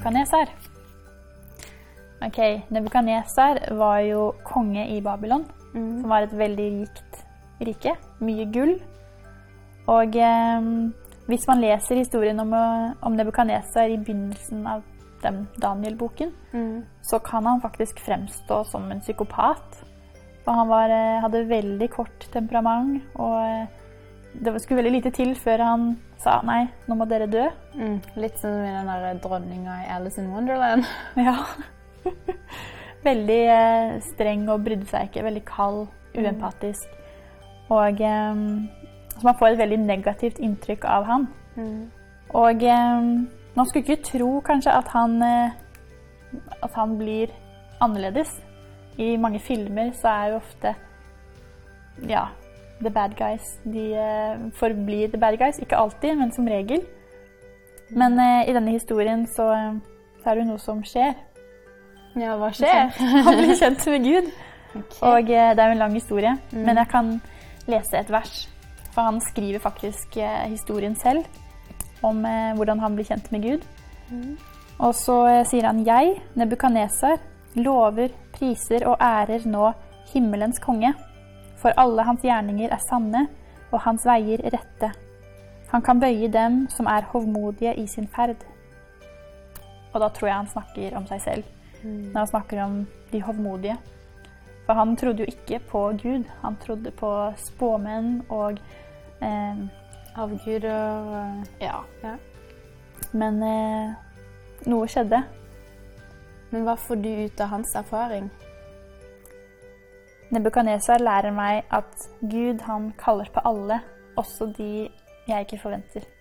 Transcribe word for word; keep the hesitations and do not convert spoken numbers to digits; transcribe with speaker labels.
Speaker 1: Nebukadnesar. Ok, Nebukadnesar var jo konge i Babylon, mm. som var et veldig rikt rike, mye gull. Og eh, hvis man leser historien om, om Nebukadnesar i begynnelsen av den Daniel-boken, mm. så kan han faktisk fremstå som en psykopat. For han var, hadde veldig kort temperament, og det skulle veldig lite til før han sa nei, nå må dere dø.
Speaker 2: Mm. Litt som i den der dronninga i Alice in Wonderland.
Speaker 1: Ja. Veldig eh, streng og brydde seg ikke, veldig kald, uempatisk. Mm. Og eh, så man får et veldig negativt inntrykk av han. Mm. Og eh, man skulle ikke tro kanskje at han, eh, at han blir annerledes. I mange filmer så er jo ofte, ja, the bad guys, de uh, forblir the bad guys, ikke alltid, men som regel. Men uh, i denne historien så, så er det jo noe som skjer.
Speaker 2: Ja, hva skjer?
Speaker 1: Han blir kjent med Gud. Okay. Og uh, det er jo en lang historie, mm. men jeg kan lese et vers, for han skriver faktisk uh, historien selv om uh, hvordan han blir kjent med Gud. Mm. Og så uh, sier han, jeg, Nebukadnesar, lover, priser og ærer nå himmelens konge, for alle hans gjerninger er sanne, og hans veier rette. Han kan bøye dem som er hovmodige i sin ferd. Og da tror jeg han snakker om seg selv, mm. når han snakker om de hovmodige. For han trodde jo ikke på Gud, han trodde på spåmenn og eh,
Speaker 2: avguder og...
Speaker 1: Ja. ja. Men eh, noe skjedde.
Speaker 2: Men hva får du ut av hans erfaring?
Speaker 1: Nebukadnesar lærer meg at Gud han kaller på alle, også de jeg ikke forventer.